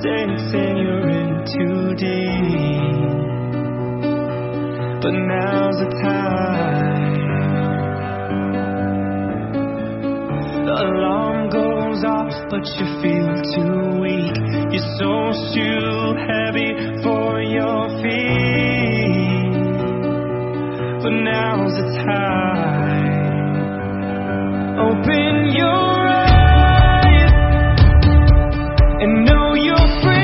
mistakes and you're in too deep. But now's the time. The alarm goes off, but you feel too weak. Your soul's too heavy for your feet. But now's the time. Open your eyes and know you're free.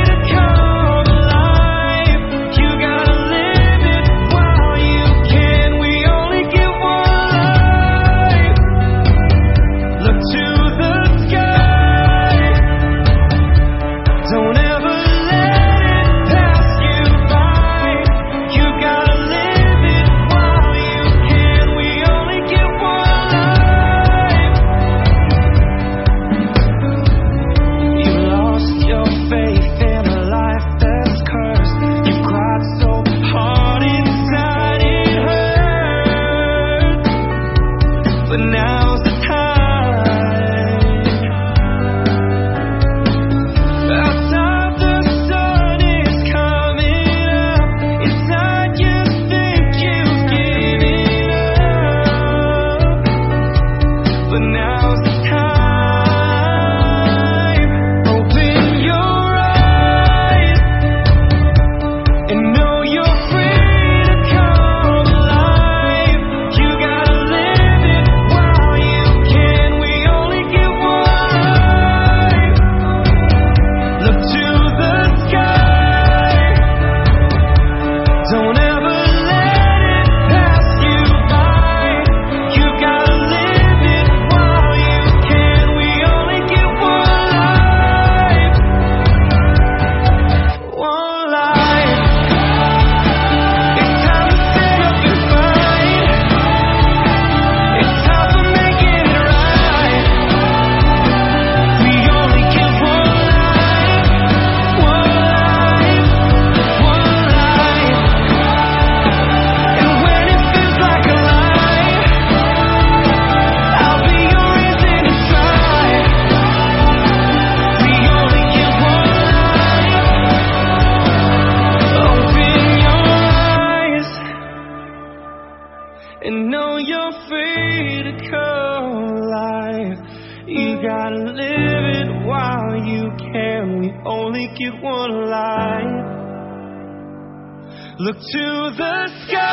And know you're free to come alive. You gotta live it while you can. We only get one life. Look to the sky.